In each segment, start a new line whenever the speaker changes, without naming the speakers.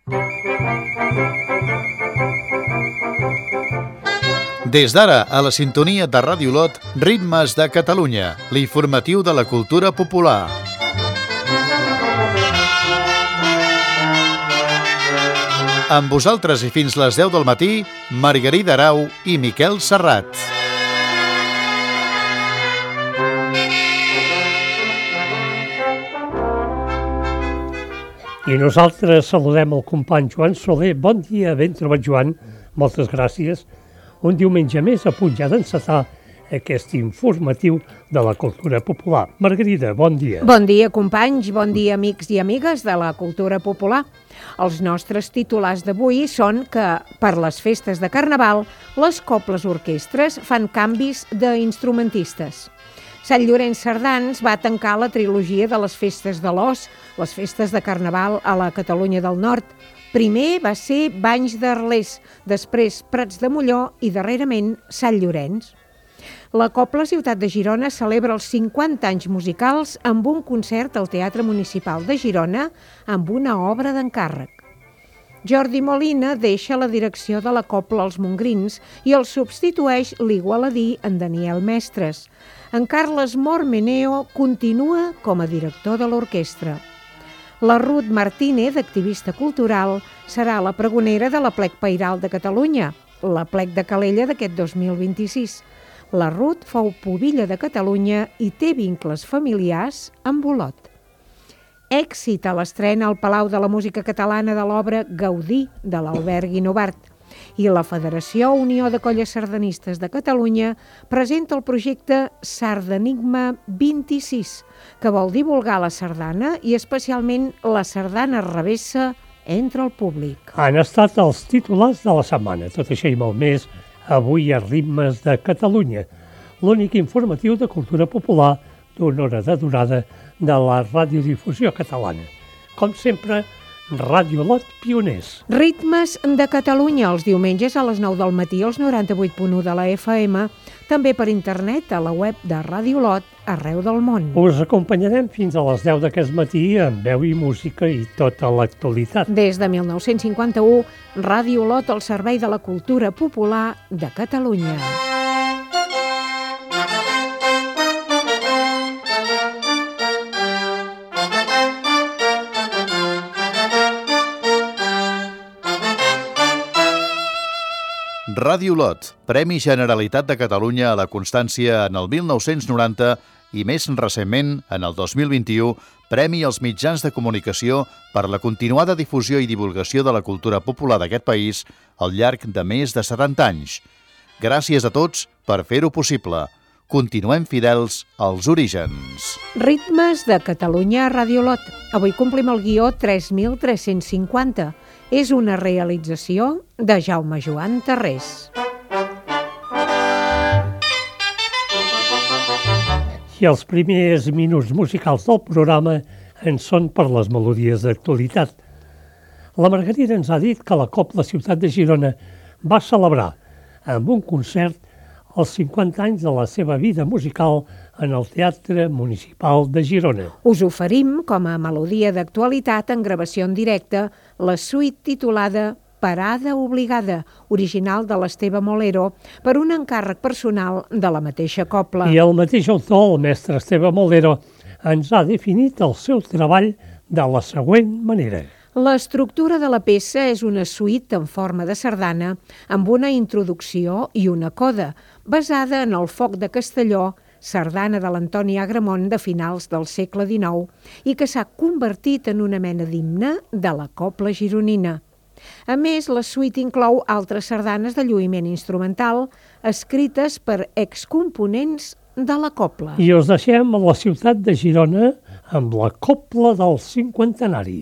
Des d'ara, a la sintonia de Ràdio Lot, Ritmes de Catalunya, l'informatiu de la cultura popular. Amb vosaltres i fins les 10 del matí, Margarida Arau i Miquel Serrat.
I nosaltres saludem el company Joan Soler. Bon dia, ben trobat, Joan. Moltes gràcies. Un diumenge més a punt ja d'encetar aquest informatiu de la cultura popular. Margarida, bon dia.
Bon dia, companys, bon dia, amics i amigues de la cultura popular. Els nostres titulars d'avui són que, per les festes de Carnaval, les cobles orquestres fan canvis d'instrumentistes. Sant Llorenç Cerdans va tancar la trilogia de les festes de l'Os, les festes de Carnaval a la Catalunya del Nord. Primer va ser Banys d'Arles, després Prats de Molló i darrerament Sant Llorenç. La Cobla Ciutat de Girona celebra els 50 anys musicals amb un concert al Teatre Municipal de Girona amb una obra d'encàrrec. Jordi Molina deixa la direcció de la Cobla als Montgrins i el substitueix l'igualadí en Daniel Mestres. En Carles Mormeneo continua com a director de l'orquestra. La Ruth Martínez, activista cultural, serà la pregonera de la Plec Pairal de Catalunya, la Plec de Calella d'aquest 2026. La Ruth fou pubilla de Catalunya i té vincles familiars amb Olot. Èxit a l'estrena al Palau de la Música Catalana de l'obra Gaudí, de l'Albert Guinovart. I la Federació Unió de Colles Sardanistes de Catalunya presenta el projecte Sardanigma 26, que vol divulgar la sardana i especialment la sardana revessa entre el públic.
Han estat els titulars de la setmana, tot això i molt més, avui a Ritmes de Catalunya, l'únic informatiu de cultura popular d'una hora de durada de la radiodifusió catalana. Com sempre, Ràdio Lot Pioners.
Ritmes de Catalunya, els diumenges a les 9 del matí als 98.1 de la FM, també per internet a la web de Ràdio Lot arreu del món.
Us acompanyarem fins a les 10 d'aquest matí amb veu i música i tota l'actualitat.
Des de 1951, Ràdio Lot al servei de la cultura popular de Catalunya.
Ràdio Lot, Premi Generalitat de Catalunya a la Constància en el 1990 i més recentment, en el 2021, Premi als mitjans de comunicació per la continuada difusió i divulgació de la cultura popular d'aquest país al llarg de més de 70 anys. Gràcies a tots per fer-ho possible. Continuem fidels als orígens.
Ritmes de Catalunya a Ràdio Lot. Avui complim el guió 3350. És una realització de Jaume Joan Tarrés.
I els primers minuts musicals del programa en són per les melodies d'actualitat. La Margarida ens ha dit que la Cobla Ciutat de Girona va celebrar amb un concert els 50 anys de la seva vida musical en el Teatre Municipal de Girona.
Us oferim, com a melodia d'actualitat en gravació en directe, la suite titulada Parada Obligada, original de l'Esteve Molero, per un encàrrec personal de la mateixa Cobla.
I el mateix autor, el mestre Esteve Molero, ens ha definit el seu treball de la següent manera.
L'estructura de la peça és una suite en forma de sardana amb una introducció i una coda, basada en el Foc de Castelló, sardana de l'Antoni Agramont de finals del segle XIX i que s'ha convertit en una mena d'himne de la Cobla gironina. A més, la suite inclou altres sardanes de lluïment instrumental escrites per excomponents de la Cobla.
I us deixem a la ciutat de Girona amb la Cobla del Cinquantenari.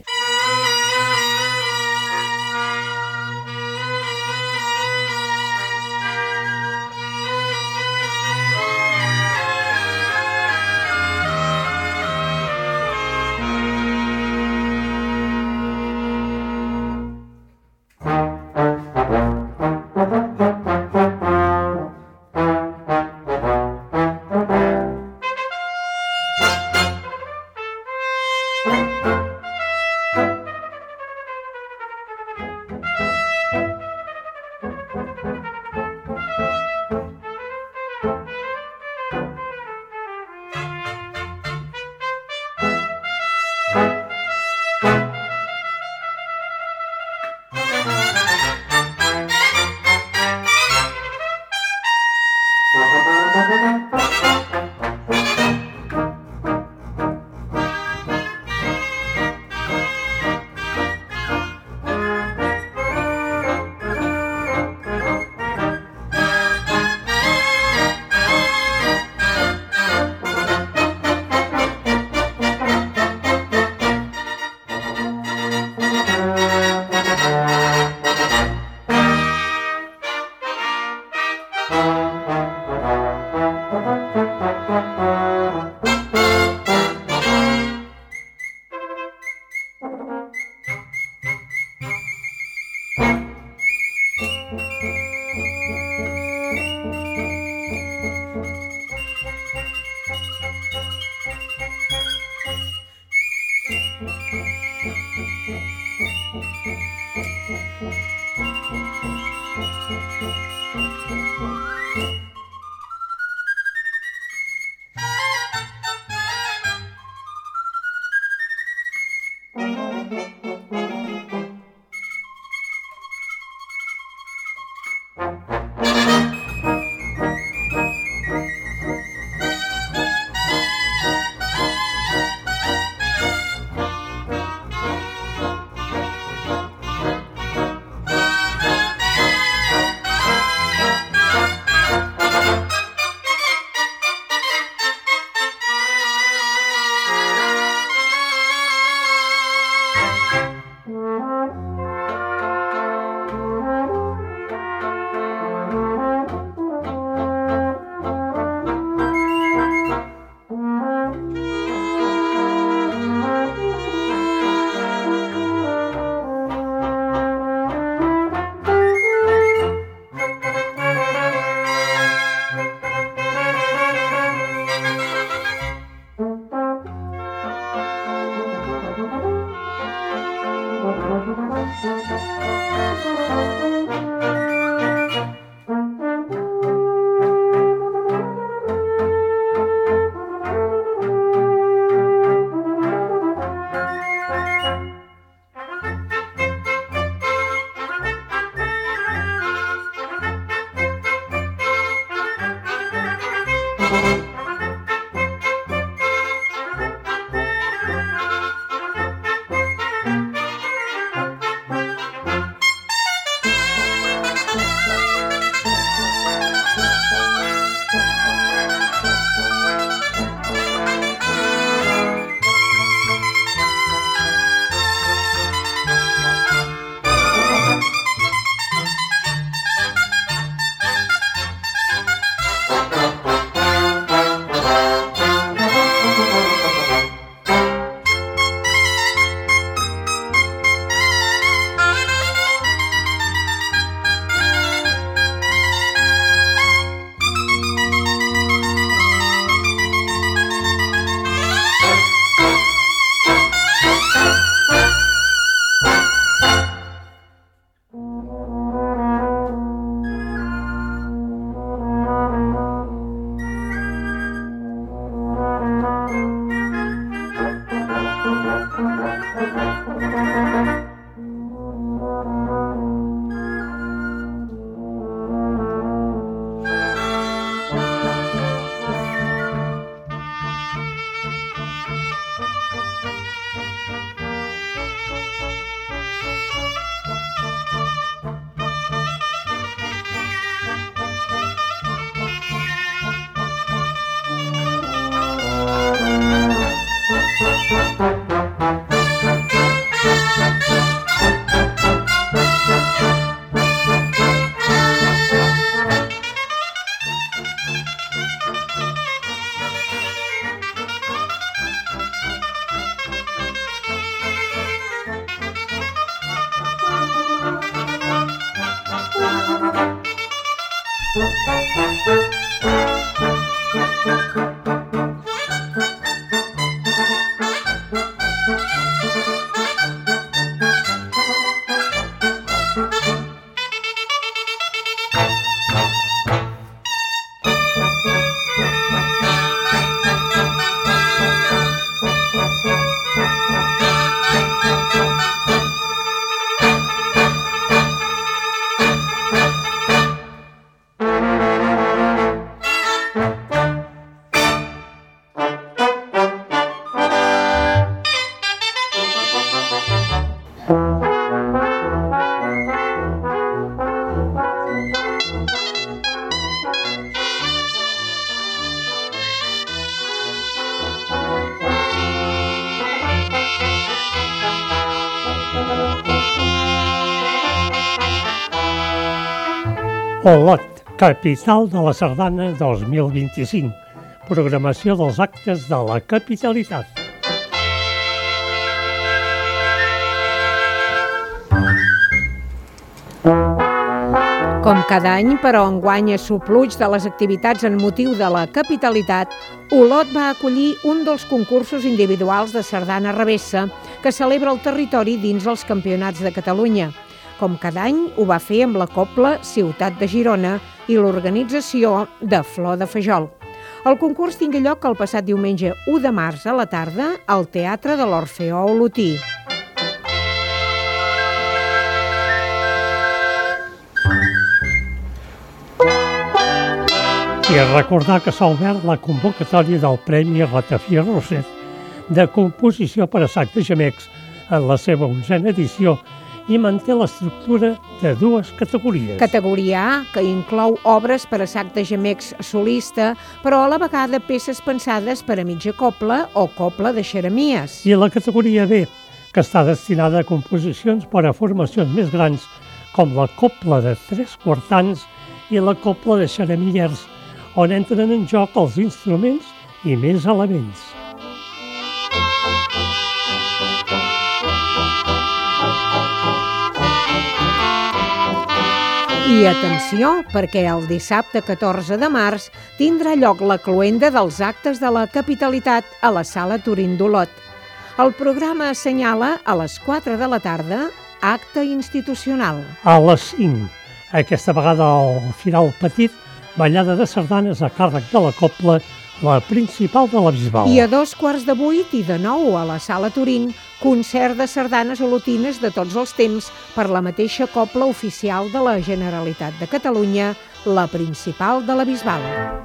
Olot, capital de la Sardana 2025. Programació dels actes de la capitalitat.
Com cada any, però enguany a supluig de les activitats en motiu de la capitalitat, Olot va acollir un dels concursos individuals de sardana revessa que celebra el territori dins els Campionats de Catalunya. Com cada any, ho va fer amb la Cobla Ciutat de Girona i l'organització de Flor de Fajol. El concurs tingué lloc el passat diumenge 1 de març a la tarda al Teatre de l'Orfeó Olotí.
I recordar que s'ha obert la convocatòria del Premi Ratafia Roset de composició per a sac de gemecs en la seva 11a edició i manté l'estructura de 2 categories.
Categoria A, que inclou obres per a sac de gemecs solista, però a la vegada peces pensades per a mitja cobla o cobla de xeremies.
I la categoria B, que està destinada a composicions per a formacions més grans, com la cobla de 3 quartans i la cobla de xeremiers, on entren en joc els instruments i més elements.
I atenció, perquè el dissabte 14 de març tindrà lloc la cloenda dels actes de la capitalitat a la Sala Turín d'Olot. El programa assenyala a les 4 de la tarda acte institucional.
A les 5, aquesta vegada al final petit, ballada de sardanes a càrrec de la cobla, la principal de la Bisbal.
I a 7:15 i de nou a la Sala Turín, concert de sardanes olotines de tots els temps per la mateixa cobla oficial de la Generalitat de Catalunya, la principal de la Bisbal.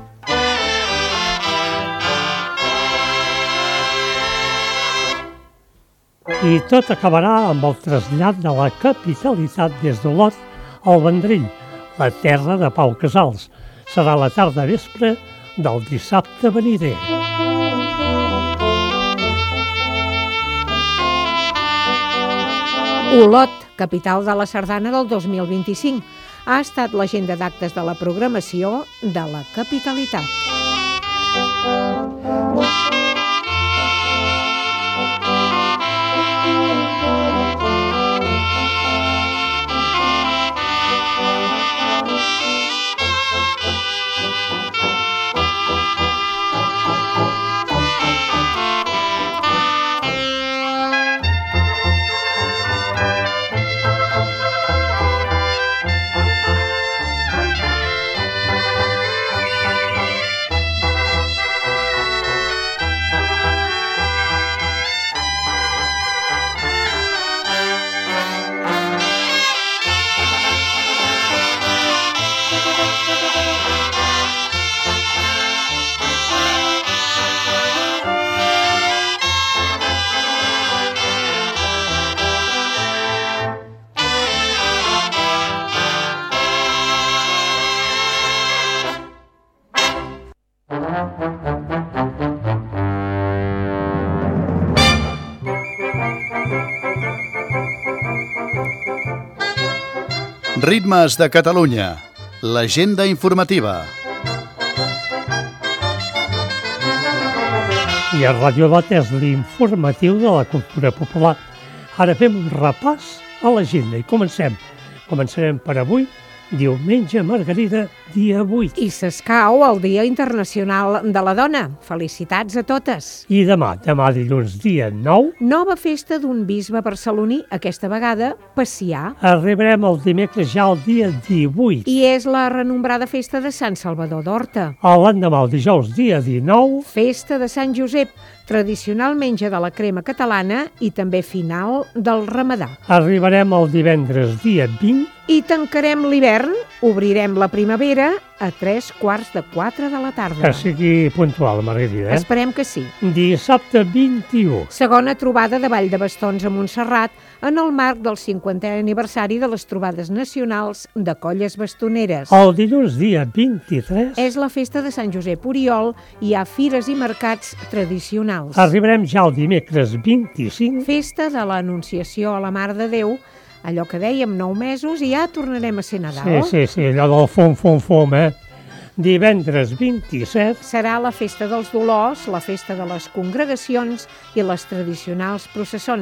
I tot acabarà amb el trasllat de la capitalitat des d'Olot al Vendrell, la terra de Pau Casals. Serà la tarda vespre del dissabte venider.
Olot, capital de la sardana del 2025, ha estat l'agenda d'actes de la programació de la capitalitat.
Ritmes de Catalunya, l'agenda informativa.
I a Radio Olot és l'informatiu de la cultura popular. Ara fem un repàs a l'agenda i començarem per avui, diumenge Margarida, dia 8.
I s'escau el Dia Internacional de la Dona. Felicitats a totes.
I demà dilluns, dia 9,
Nova festa d'un bisbe barceloní, aquesta vegada Pacià.
arribarem el dimecres ja el dia 18.
I és la renombrada festa de Sant Salvador d'Horta.
L'endemà, el dijous, dia 19,
Festa de Sant Josep, tradicional menja de la crema catalana i també final del Ramadà.
arribarem el divendres, dia 20,
I tancarem l'hivern, obrirem la primavera a 3:15 de la tarda.
que sigui puntual, Margarida.
Esperem que sí.
Dissabte 21.
Segona trobada de Ball de Bastons a Montserrat en el marc del 50è aniversari de les trobades nacionals de colles bastoneres.
El dilluns, dia 23,
És la festa de Sant Josep Oriol i hi ha fires i mercats tradicionals.
arribarem ja el dimecres 25,
Festa de l'Anunciació a la Mare de Déu, allò que dèiem 9 mesos i ja tornarem a ser Nadal.
sí, allò del fum, Divendres 27,
Serà la festa dels Dolors, la festa de les congregacions i les tradicionals processons.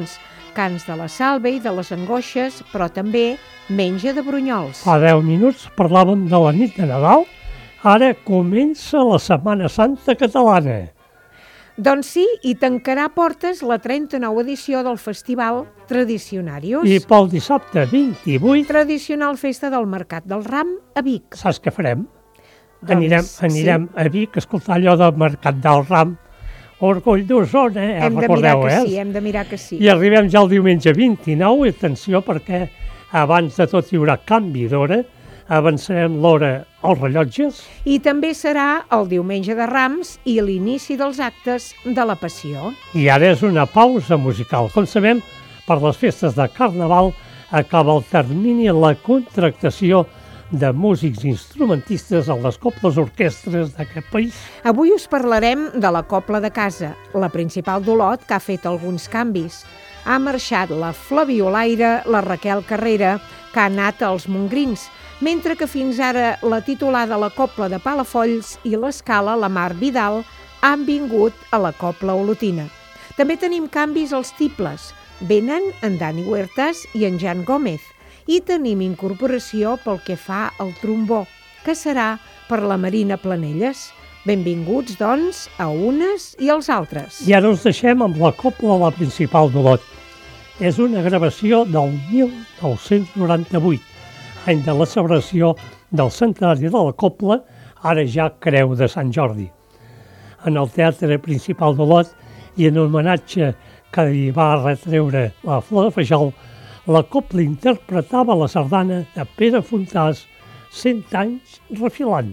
cants de la salve i de les angoixes, però també menja de brunyols.
Fa 10 minuts parlàvem de la nit de Nadal, ara comença la Setmana Santa catalana.
Doncs sí, i tancarà portes la 39 edició del Festival Tradicionarius.
I pel dissabte 28,
Tradicional Festa del Mercat del Ram a Vic.
saps què farem?
Doncs,
Anirem a Vic a escoltar allò del Mercat del Ram, Orgull d'Osona,
Hem de mirar
recordeu,
que
eh?
sí, hem de mirar que sí.
I arribem ja el diumenge 29, i atenció perquè abans de tot hi haurà canvi d'hora, avançarem l'hora als rellotges.
I també serà el diumenge de Rams i l'inici dels actes de la Passió.
I ara és una pausa musical. Com sabem, per les festes de Carnaval acaba el termini la contractació de músics instrumentistes a les coples orquestres d'aquest país.
Avui us parlarem de la Cobla de Casa, la principal d'Olot, que ha fet alguns canvis. Ha marxat la Flaviolaire, la Raquel Carrera, que ha anat als Montgrins, mentre que fins ara la titular de la Cobla de Palafolls i l'Escala, la Mar Vidal, han vingut a la Cobla Olotina. També tenim canvis als tibles. Venen en Dani Huertas i en Jan Gómez. I tenim incorporació pel que fa al trombó, que serà per la Marina Planelles. Benvinguts, doncs, a unes i als altres.
I ara us deixem amb la cobla La Principal d'Olot. És una gravació del 1998, any de la celebració del centenari de la cobla, ara ja Creu de Sant Jordi. En el Teatre Principal d'Olot i en homenatge que li va retreure la Flor de Fajol, la cobla interpretava la sardana de Pere Fontàs, 100 anys refilant.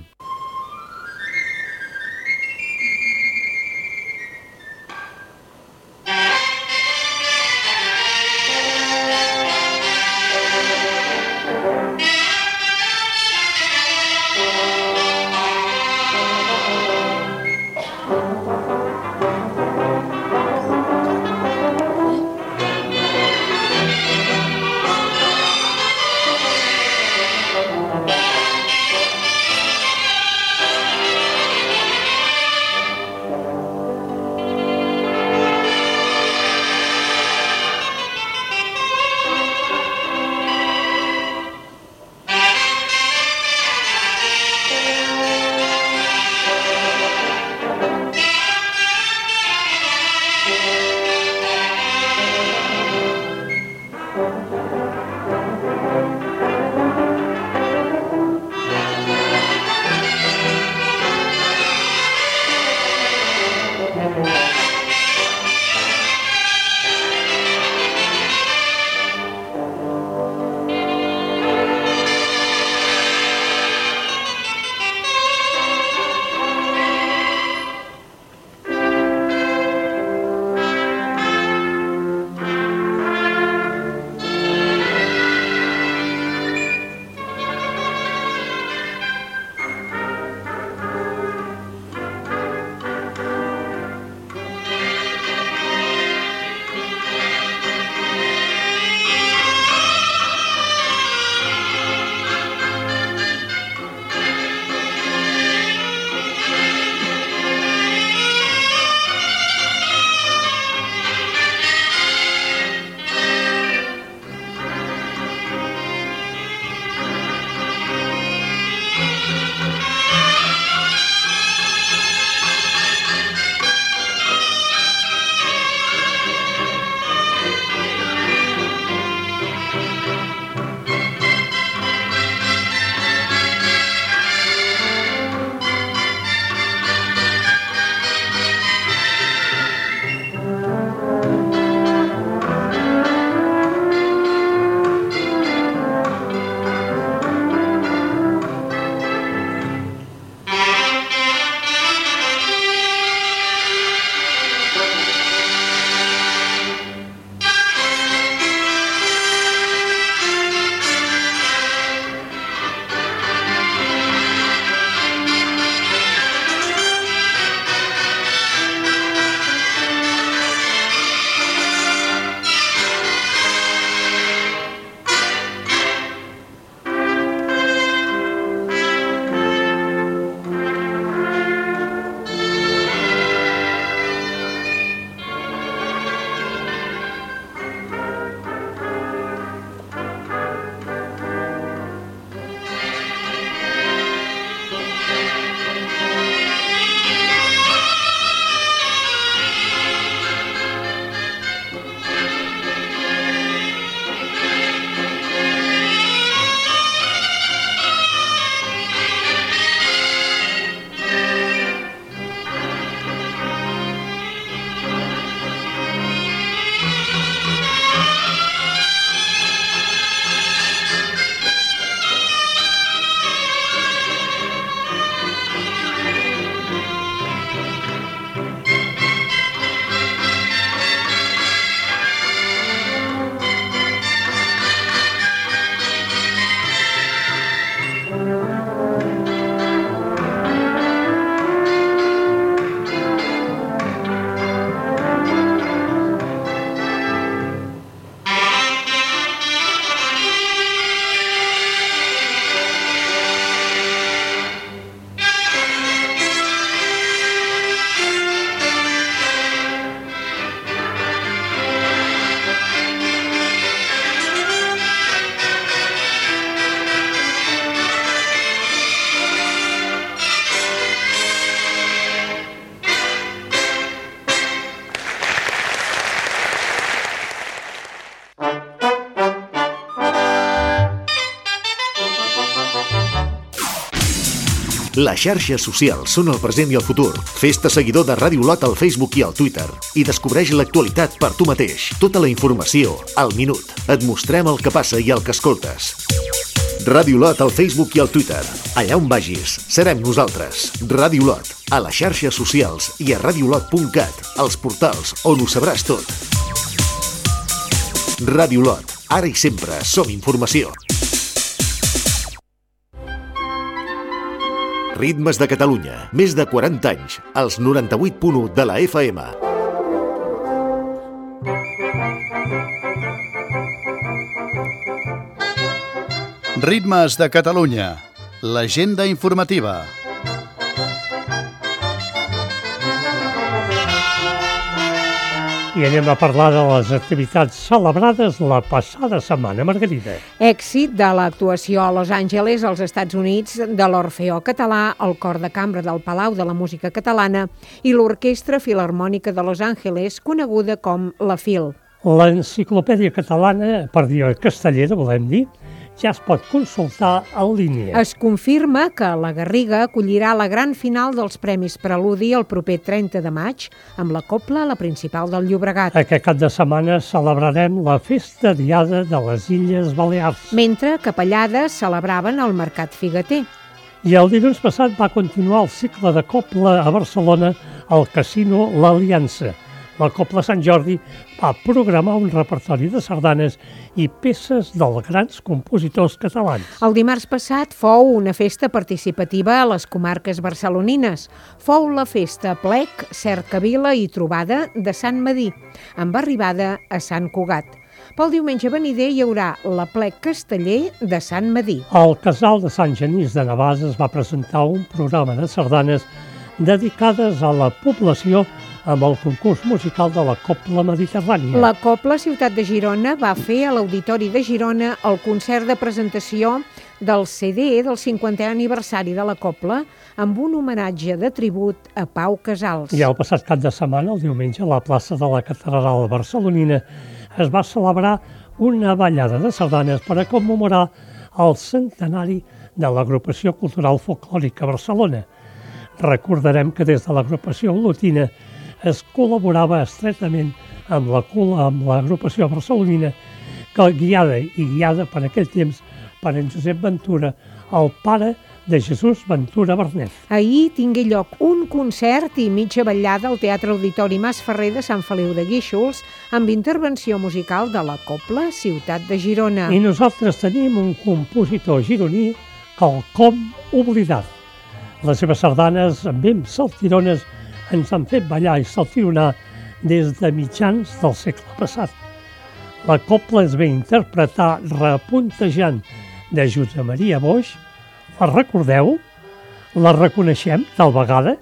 Les xarxes socials són el present i el futur. Fes-te seguidor de Ràdio Olot al Facebook i al Twitter i descobreix l'actualitat per tu mateix. Tota la informació, al minut. Et mostrem el que passa i el que escoltes. Ràdio Olot al Facebook i al Twitter. Allà on vagis, serem nosaltres. Ràdio Olot, a les xarxes socials i a radiolot.cat, els portals on ho sabràs tot. Ràdio Olot, ara i sempre som informació. Ritmes de Catalunya, més de 40 anys, als 98.1 de la FM.
Ritmes de Catalunya, l'agenda informativa.
I anem a parlar de les activitats celebrades la passada setmana, Margarida.
Èxit de l'actuació a Los Angeles, als Estats Units, de l'Orfeó Català, el Cor de Cambra del Palau de la Música Catalana i l'Orquestra Filharmònica de Los Angeles, coneguda com la FIL.
L'Enciclopèdia Catalana, per dir castellera, volem dir, ja es pot consultar en línia.
Es confirma que la Garriga acollirà la gran final dels Premis Preludi el proper 30 de maig amb la Cobla a la Principal del Llobregat.
Aquest cap de setmana celebrarem la Festa Diada de les Illes Balears.
Mentre Capellades celebraven el Mercat Figueter.
I el dilluns passat va continuar el cicle de Cobla a Barcelona al Casino L'Aliança. La Cobla Sant Jordi va programar un repertori de sardanes i peces dels grans compositors catalans.
El dimarts passat fou una festa participativa a les comarques barcelonines. Fou la festa Plec, Cercavila i Trobada de Sant Medir, amb arribada a Sant Cugat. Pel diumenge venider hi haurà la Plec Casteller de Sant Medir.
Al Casal de Sant Genís de Navàs es va presentar un programa de sardanes dedicades a la població amb el concurs musical de la Cobla Mediterrània.
La Cobla Ciutat de Girona va fer a l'Auditori de Girona el concert de presentació del CD del 50è aniversari de la Cobla amb un homenatge de tribut a Pau Casals.
I el passat cap de setmana, el diumenge, a la plaça de la Catedral barcelonina es va celebrar una ballada de sardanes per a commemorar el centenari de l'Agrupació Cultural Folclòrica Barcelona. Recordarem que des de l'agrupació olotina es col·laborava estretament amb l'agrupació barcelonina, guiada per aquell temps per en Josep Ventura, el pare de Jesús Ventura Bernet.
Ahir tingué lloc un concert i mitja ballada al Teatre Auditori Mas Ferrer de Sant Feliu de Guíxols amb intervenció musical de la Cobla Ciutat de Girona.
I nosaltres tenim un compositor gironí, quelcom oblidat. Les seves sardanes, ben saltirones, ens han fet ballar i saltironar des de mitjans del segle passat. La cobla es ve interpretar repuntejant de Josep Maria Boix. La recordeu? La reconeixem tal vegada?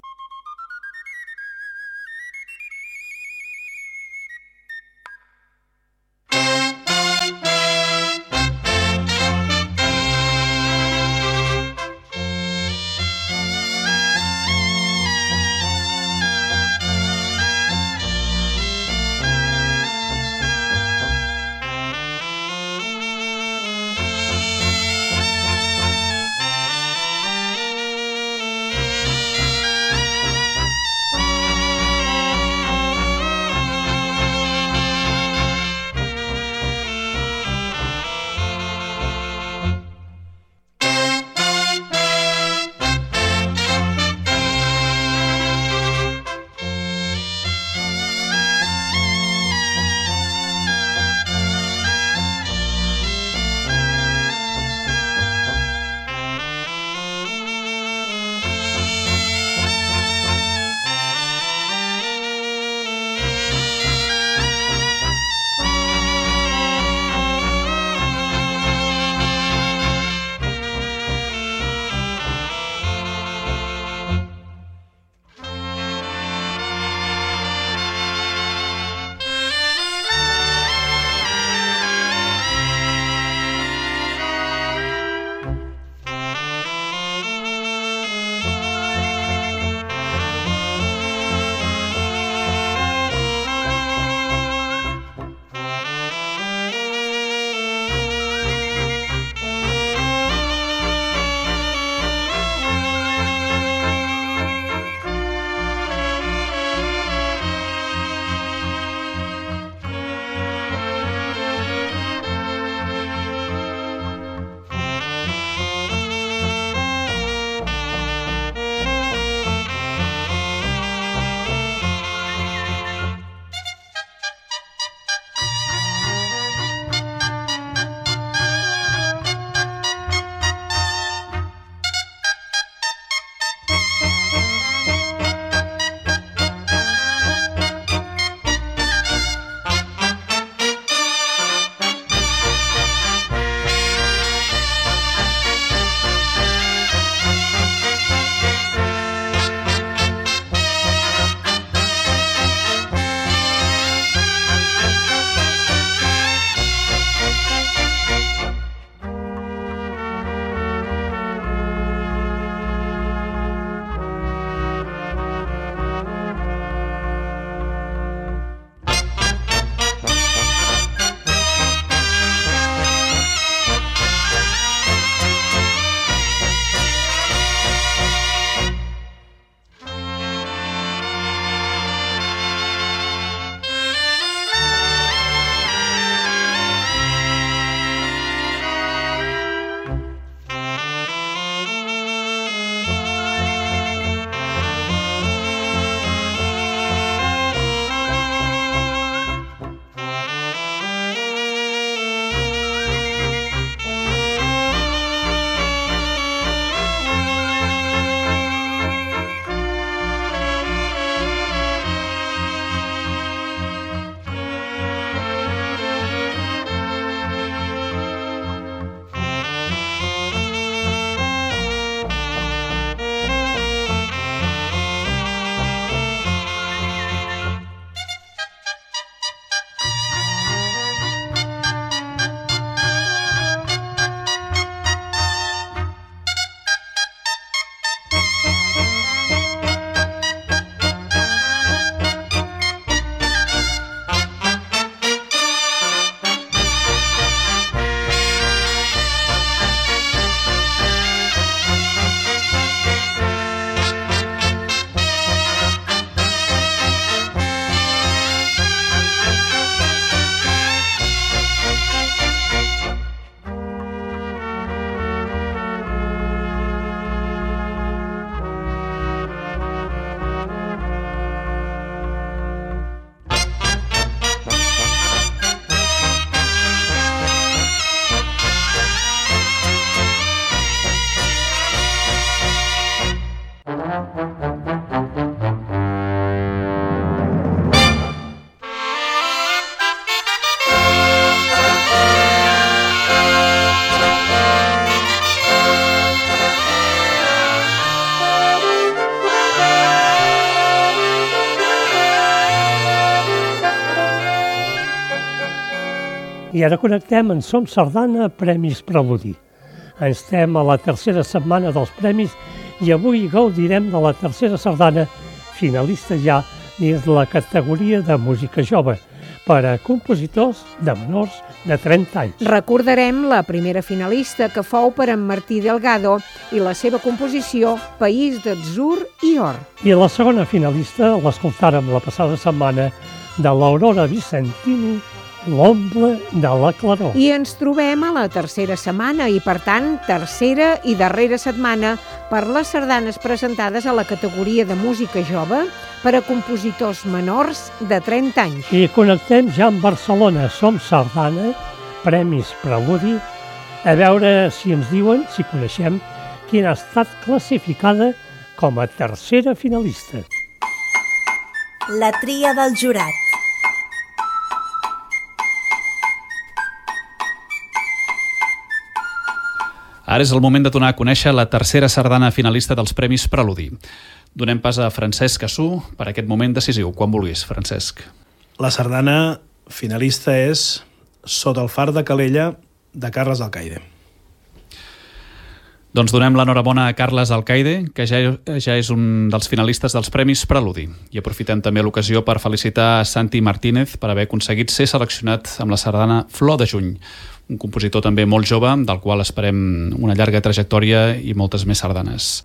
I ara connectem en Som Sardana, Premis Preludi. Estem a la tercera setmana dels premis i avui gaudirem de la tercera sardana finalista ja dins la categoria de música jove per a compositors de menors de 30 anys.
Recordarem la primera finalista, que fou per en Martí Delgado, i la seva composició País d'Atzur i Or.
I la segona finalista l'escoltàrem la passada setmana de l'Aurora Vicentini, L'ombre de la claror.
I ens trobem a la tercera setmana i, per tant, tercera i darrera setmana per les sardanes presentades a la categoria de música jove per a compositors menors de 30 anys.
I connectem ja amb Barcelona. Som Sardana, Premis Preludi, a veure si ens diuen, si coneixem, quina ha estat classificada com a tercera finalista.
La tria del jurat.
Ara és el moment de donar a conèixer la tercera sardana finalista dels Premis Preludi. Donem pas a Francesc Cassú per aquest moment decisiu. Quan vulguis, Francesc.
La sardana finalista és Sota el far de Calella, de Carles Alcaide.
Doncs donem l'enhorabona a Carles Alcaide, que ja és un dels finalistes dels Premis Preludi. I aprofitem també l'ocasió per felicitar a Santi Martínez per haver aconseguit ser seleccionat amb la sardana Flor de Juny, un compositor també molt jove, del qual esperem una llarga trajectòria i moltes més sardanes.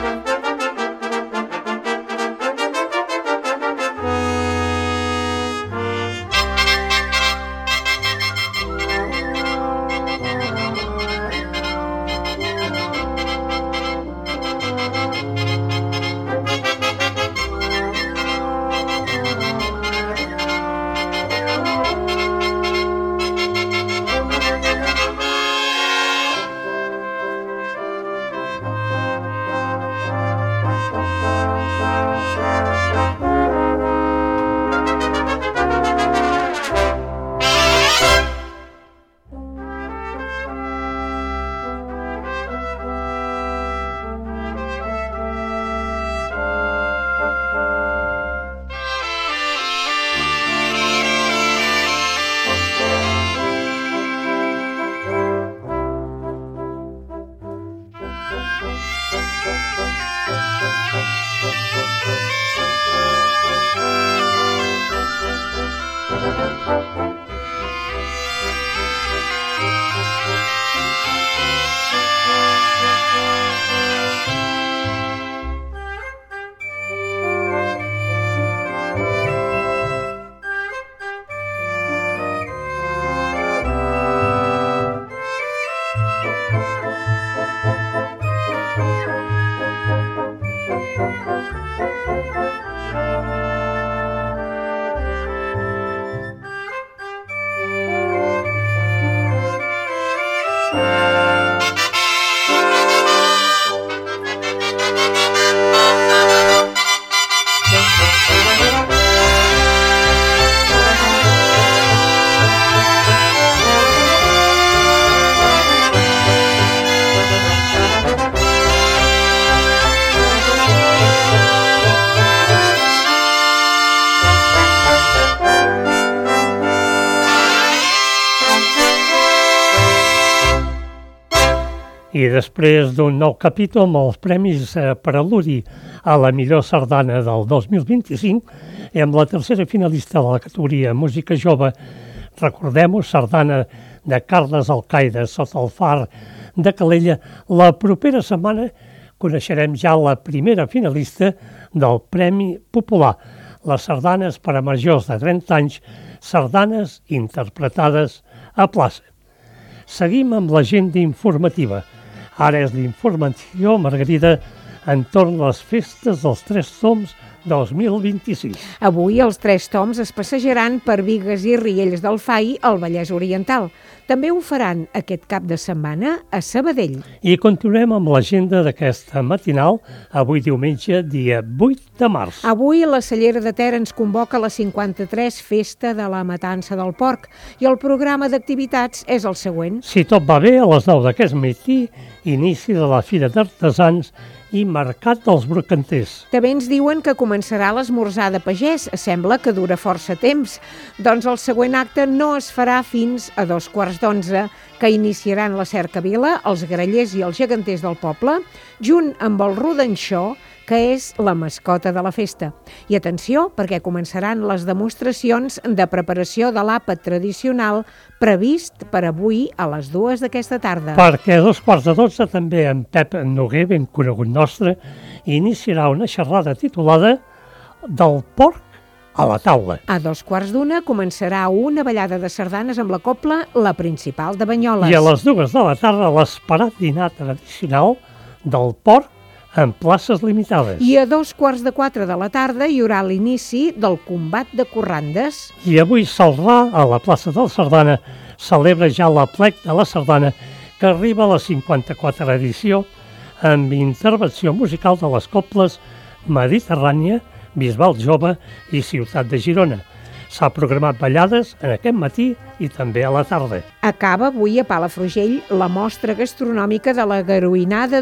I després d'un nou capítol amb els Premis Preludi a la millor sardana del 2025 i amb la tercera finalista de la categoria Música Jove, recordem-ho, sardana de Carles Alcaide, Sota el far de Calella. La propera setmana coneixerem ja la primera finalista del Premi Popular, les sardanes per a majors de 30 anys, sardanes interpretades a plaça. Seguim amb l'agenda informativa. Ara és l'informació, Margarida, entorn a les festes dels Tres Toms 2026.
Avui els Tres Toms es passejaran per Bigues i Riells del Fai, al Vallès Oriental. També ho faran aquest cap de setmana a Sabadell.
I continuem amb l'agenda d'aquesta matinal, avui diumenge, dia 8 de març.
Avui la Cellera de Ter ens convoca a la 53 Festa de la Matança del Porc i el programa d'activitats és el següent.
Si tot va bé, a les 9 d'aquest matí, inici de la Fira d'Artesans i Mercat dels Brocanters.
També ens diuen que començarà començarà l'esmorzar de pagès. Sembla que dura força temps. Doncs el següent acte no es farà fins a 11:15, que iniciaran la cercavila, els grallers i els geganters del poble, junt amb el rodanxó, que és la mascota de la festa. I atenció, perquè començaran les demostracions de preparació de l'àpat tradicional previst per avui a les 2 d'aquesta tarda.
Perquè a 11:45 també en Pep Noguer, ben conegut nostre, iniciarà una xerrada titulada Del porc a la taula.
A 2:15 començarà una ballada de sardanes amb la cobla, la principal de Banyoles.
I a les 2 de la tarda l'esperat dinar tradicional del porc en places limitades.
I a 3:15 de la tarda hi haurà l'inici del combat de corrandes.
I avui Salrà, a la plaça del Sardana, celebra ja l'aplec de la sardana, que arriba a la 54a edició, amb intervenció musical de les cobles Mediterrània, Bisbal Jove i Ciutat de Girona. S'ha programat ballades en aquest matí i també a la tarda.
Acaba avui a Palafrugell la mostra gastronòmica de la Garoinada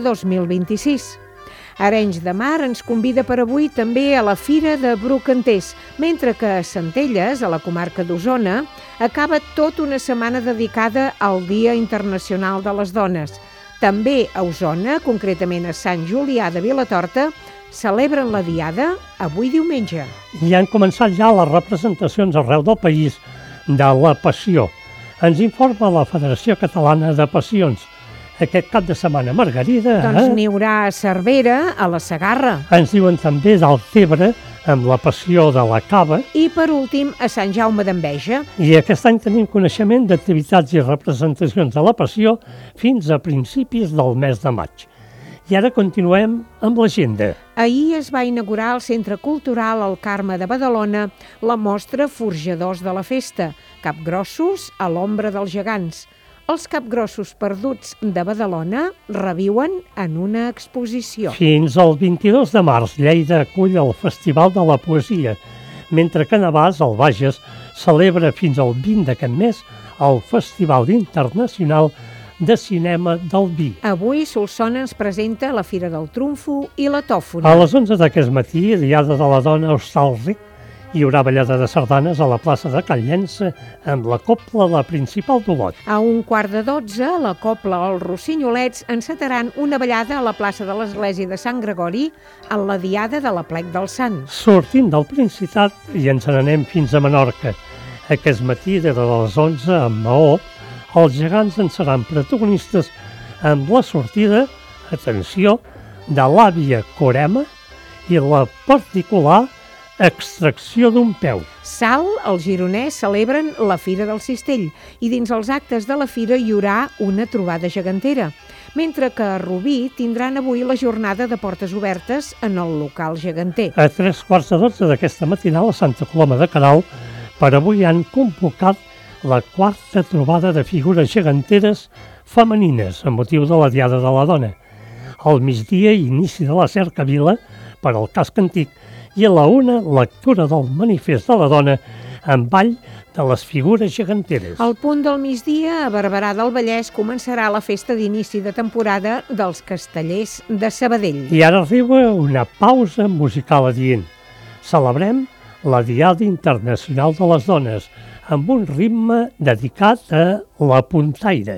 2026. Arenys de Mar ens convida per avui també a la Fira de Brocanters, mentre que a Centelles, a la comarca d'Osona, acaba tota una setmana dedicada al Dia Internacional de les Dones. També a Osona, concretament a Sant Julià de Vilatorta, celebren la Diada avui diumenge.
I han començat ja les representacions arreu del país de la Passió. Ens informa la Federació Catalana de Passions. Aquest cap de setmana, Margarida...
Doncs n'hi haurà a Cervera, a la Segarra.
Ens diuen també del Tebre, amb la Passió de la Cava.
I, per últim, a Sant Jaume d'Enveja.
I aquest any tenim coneixement d'activitats i representacions de la Passió fins a principis del mes de maig. I ara continuem amb l'agenda.
Ahir es va inaugurar al Centre Cultural El Carme de Badalona la mostra Forjadors de la Festa, capgrossos a l'ombra dels gegants. Els capgrossos perduts de Badalona reviuen en una exposició.
Fins al 22 de març, Lleida acull el Festival de la Poesia, mentre que Navàs, al Bages, celebra fins al 20 d'aquest mes el Festival Internacional de Cinema del Vi.
Avui Solsona ens presenta la Fira del Trumfo i la Tòfona.
A les 11 d'aquest matí, Diada de la Dona a Hostalric, hi haurà ballada de sardanes a la plaça de Can Llença amb la cobla la principal d'Olot.
A 11:45, la cobla Els Rossinyolets encetaran una ballada a la plaça de l'Església de Sant Gregori en la Diada de l'Aplec del Sant.
Sortim del Principat i ens n'anem fins a Menorca. Aquest matí, des de les 11, amb Maó, els gegants en seran protagonistes amb la sortida, atenció, de l'àvia Corema i la particular extracció d'un peu.
Salt, els gironès celebren la Fira del Cistell i dins els actes de la fira hi haurà una trobada gegantera, mentre que a Rubí tindran avui la jornada de portes obertes en el local geganter.
A 11:45 d'aquesta matinal a Santa Coloma de Queralt, per avui han convocat la quarta trobada de figures geganteres femenines amb motiu de la Diada de la Dona. Al migdia, inici de la cercavila per al casc antic i a la 1, lectura del manifest de la dona amb ball de les figures geganteres.
Al punt del migdia, a Barberà del Vallès, començarà la festa d'inici de temporada dels Castellers de Sabadell.
I ara arriba una pausa musical adient. Celebrem la Diada Internacional de les Dones amb un ritme dedicat a la puntaire.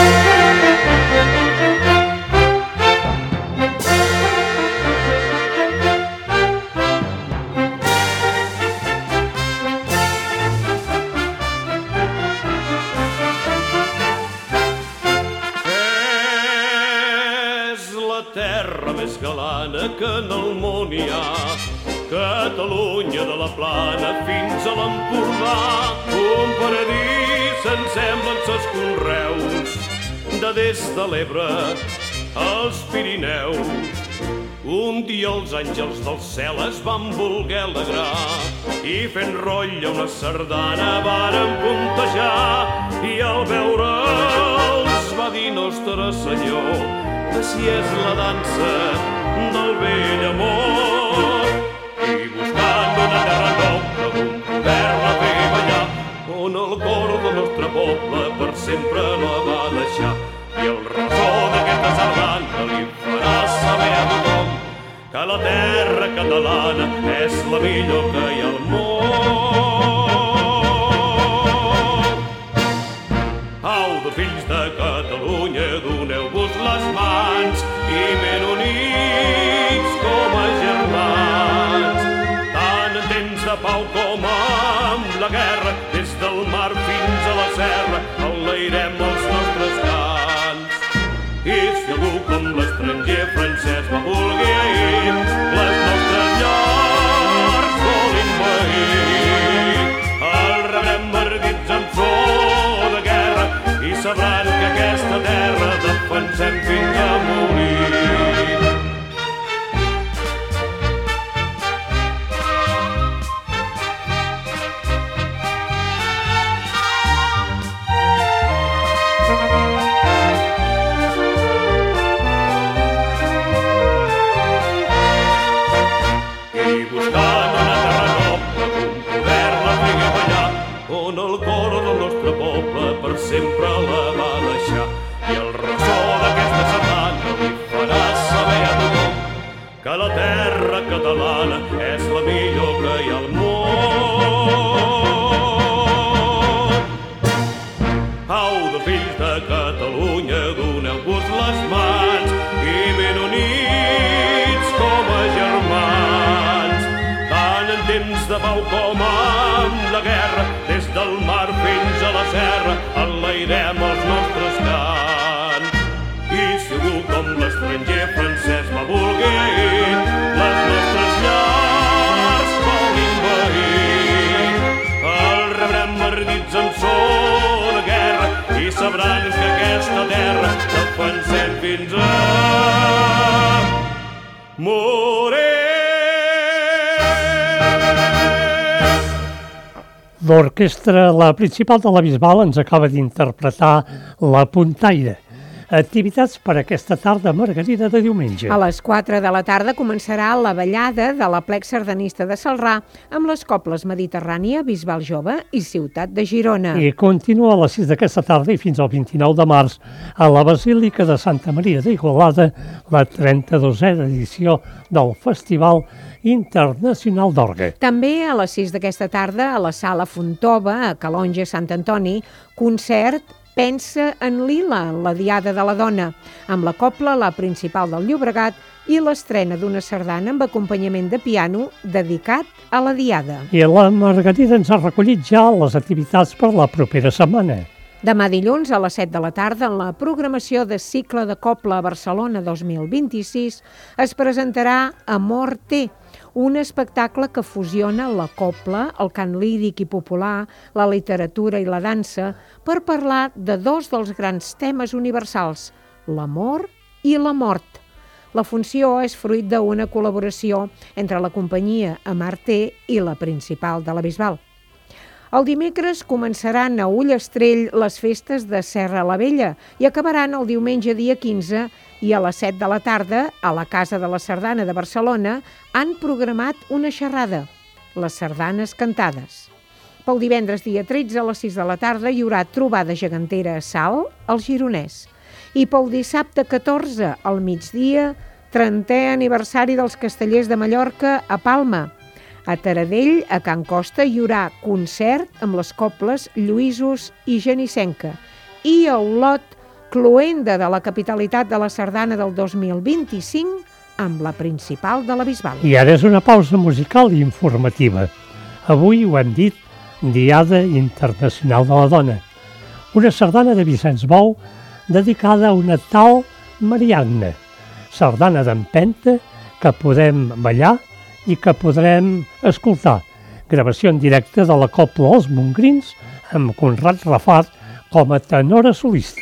Que en el món hi ha Catalunya de la Plana fins a l'Empordà, un paradís en semblen ses conreus de des de l'Ebre als Pirineus. Un dia els àngels del cel es van voler alegrar i fent rotlla una sardana varen puntejar i al veure'ls va dir Nostre Senyor que si és la dansa del vell amor i buscant una terra noble on poder-la fer ballar, on el cor del nostre poble per sempre la va deixar. I el ressò d'aquesta sardana li farà saber a tothom que la terra catalana és la millor que hi ha al món. Au, de fills de Catalunya, doneu-vos les mans i ben units com a germans. Tant en temps de pau com amb la guerra, des del mar fins a la serra, enlairem els nostres cants. I si algú com l'estranger francès va vulgui ahir les nostres llars vol invair, el rebrem ardits amb so de guerra i sabran que aquesta terra defensem fins a morir. Sempre la va deixar i el ressò d'aquesta setmana li farà saber a tothom que la terra catalana és la millor que hi ha al món. Au, de fills de Catalunya, doneu-vos les mans i ben units com a germans. Tant en temps de pau com amb la guerra, des del mar fins a la serra, enlairem els nostres cants. I si algú com l'estranger francès va vulgui ahir les nostres llars vol invair, el rebrem ardits amb so de guerra i sabran que aquesta terra defensem fins a morir.
L'orquestra, la principal de la Bisbal, ens acaba d'interpretar La Puntaire. Activitats per aquesta tarda, Margarida, de diumenge.
A les 4 de la tarda començarà la ballada de l'Aplec Sardanista de Celrà amb les cobles Mediterrània, Bisbal Jove i Ciutat de Girona.
I continua a les 6 d'aquesta tarda i fins al 29 de març a la Basílica de Santa Maria d'Igualada la 32a edició del Festival Internacional d'Orgue.
També a les 6 d'aquesta tarda a la Sala Fontova, a Calonge, Sant Antoni, concert Pensa en Lila, la Diada de la Dona, amb la cobla La Principal del Llobregat i l'estrena d'una sardana amb acompanyament de piano dedicat a la Diada.
I la Margarida ens ha recollit ja les activitats per la propera setmana.
Demà dilluns a les 7 de la tarda, en la programació de Cicle de Cobla a Barcelona 2026, es presentarà Amor Té, un espectacle que fusiona la cobla, el cant líric i popular, la literatura i la dansa, per parlar de dos dels grans temes universals, l'amor i la mort. La funció és fruit d'una col·laboració entre la companyia Amarté i la Principal de la Bisbal. El dimecres començaran a Ullastrell les festes de Serra la Vella i acabaran el diumenge dia 15 i a les 7 de la tarda, a la Casa de la Sardana de Barcelona, han programat una xerrada, les sardanes cantades. Pel divendres dia 13 a les 6 de la tarda hi haurà trobada gegantera a Salt, al Gironès. I pel dissabte 14 al migdia, 30è aniversari dels Castellers de Mallorca a Palma. A Taradell, a Can Costa, hi haurà concert amb les cobles Lluïsos i Genissenca. I a Olot, cloenda de la capitalitat de la sardana del 2025 amb la Principal de la Bisbal.
I ara és una pausa musical i informativa. Avui ho hem dit, Diada Internacional de la Dona. Una sardana de Vicenç Bou dedicada a una tal Marianna. Sardana d'empenta que podem ballar i que podrem escoltar. Gravació en directe de la cobla Els Mongrins amb Conrad Rafat com a tenora solista.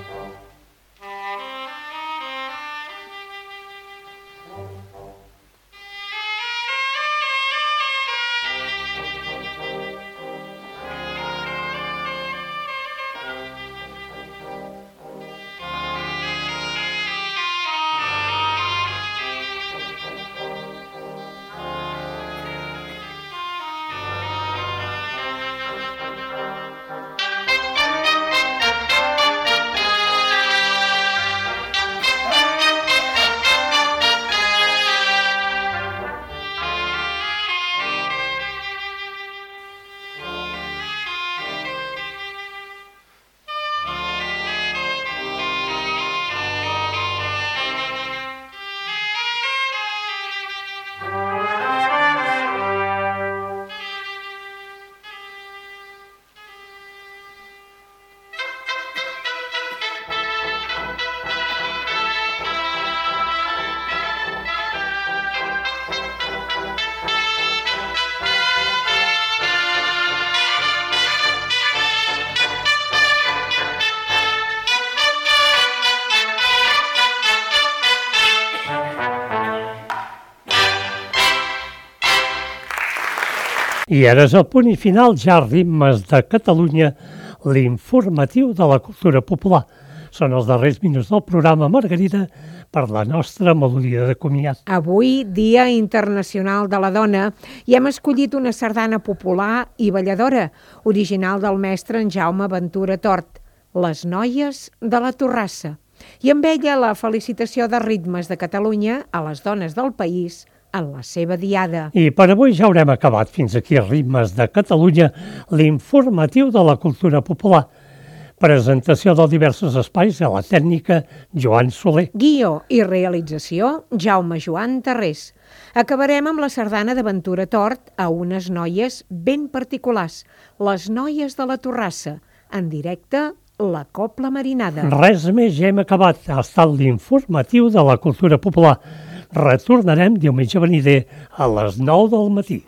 I ara és el punt i final, ja Ritmes de Catalunya, l'informatiu de la cultura popular. Són els darrers minuts del programa, Margarida, per la nostra melodia de comiat.
Avui, Dia Internacional de la Dona, i hem escollit una sardana popular i balladora, original del mestre en Jaume Ventura Tort, Les noies de la Torrassa. I amb ella la felicitació de Ritmes de Catalunya a les dones del país en la seva diada.
I per avui ja haurem acabat. Fins aquí Ritmes de Catalunya, l'informatiu de la cultura popular. Presentació de diversos espais a la tècnica Joan Soler.
Guió i realització Jaume Joan Tarrés. Acabarem amb la sardana de Ventura Tort a unes noies ben particulars, les noies de la Torrassa, en directe la Cobla Marinada.
Res més, ja hem acabat. Ha estat l'informatiu de la cultura popular. Retornarem diumenge venider a les 9 del matí.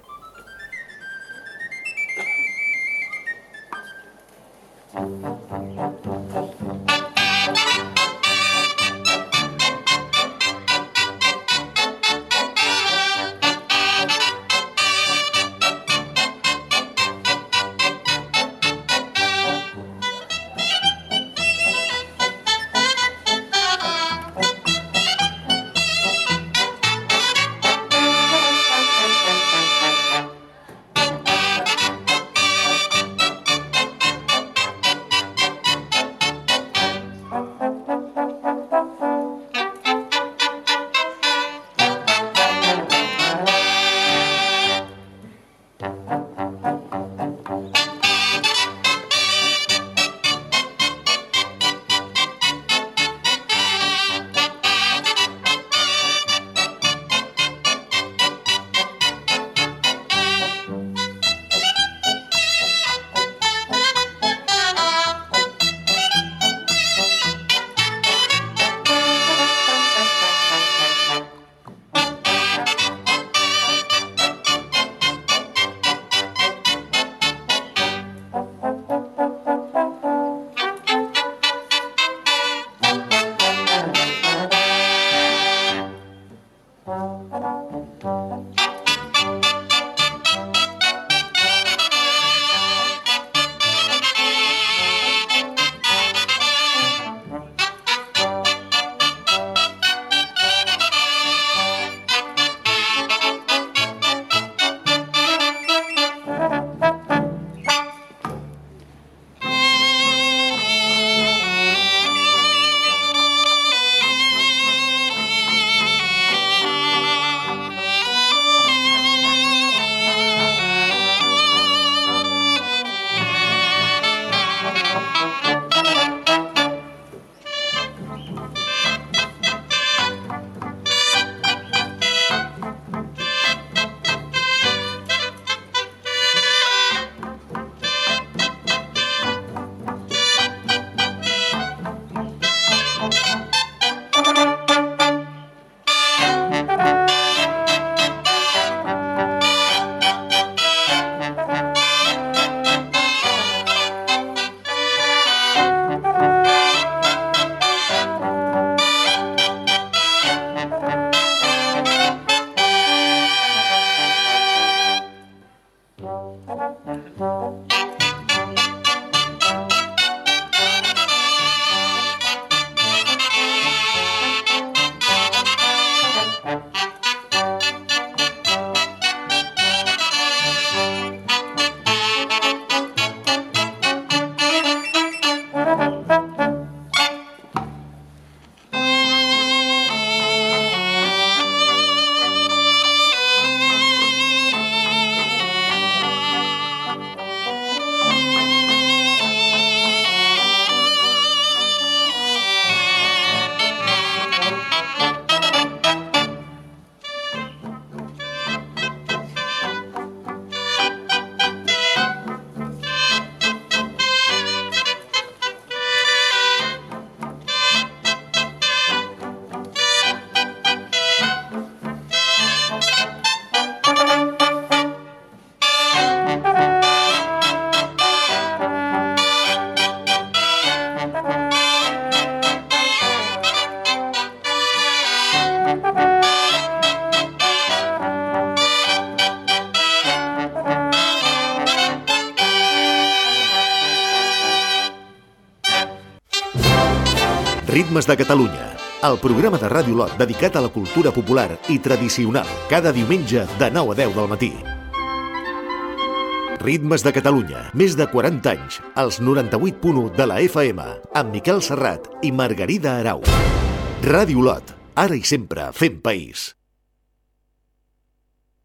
Ritmes de Catalunya, el programa de Ràdio Lot dedicat a la cultura popular i tradicional, cada diumenge de 9 a 10 del matí. Ritmes de Catalunya, més de 40 anys, als 98.1 de la FM, amb Miquel Serrat i Margarida Arau. Ràdio Lot, ara i sempre fent país.